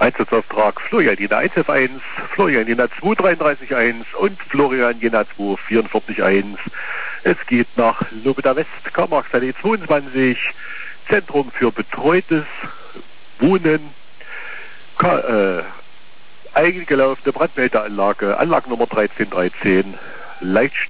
Einsatzauftrag Florian Jena 1F1, Florian Jena 233.1 und Florian Jena 244.1. Es geht nach Lobeda West, Karl-Marx-Allee 22, Zentrum für betreutes Wohnen, eingelaufene Brandmeldeanlage, Anlagennummer 1313, Leitstelle